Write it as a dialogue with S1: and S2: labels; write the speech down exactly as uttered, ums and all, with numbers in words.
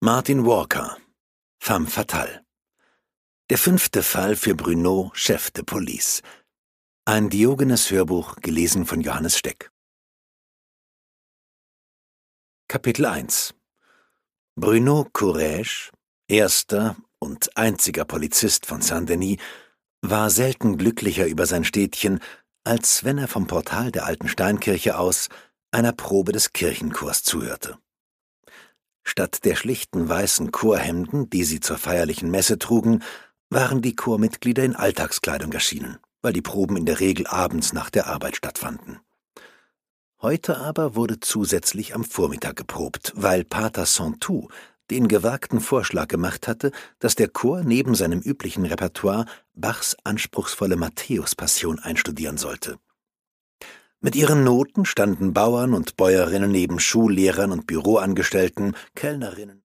S1: Martin Walker, Femme fatale. Der fünfte Fall für Bruno, Chef de Police. Ein Diogenes-Hörbuch, gelesen von Johannes Steck. Kapitel eins. Bruno Courrèges, erster und einziger Polizist von Saint-Denis, war selten glücklicher über sein Städtchen, als wenn er vom Portal der alten Steinkirche aus einer Probe des Kirchenchors zuhörte. Statt der schlichten weißen Chorhemden, die sie zur feierlichen Messe trugen, waren die Chormitglieder in Alltagskleidung erschienen, weil die Proben in der Regel abends nach der Arbeit stattfanden. Heute aber wurde zusätzlich am Vormittag geprobt, weil Pater Saintou den gewagten Vorschlag gemacht hatte, dass der Chor neben seinem üblichen Repertoire Bachs anspruchsvolle Matthäus-Passion einstudieren sollte. Mit ihren Noten standen Bauern und Bäuerinnen neben Schullehrern und Büroangestellten, Kellnerinnen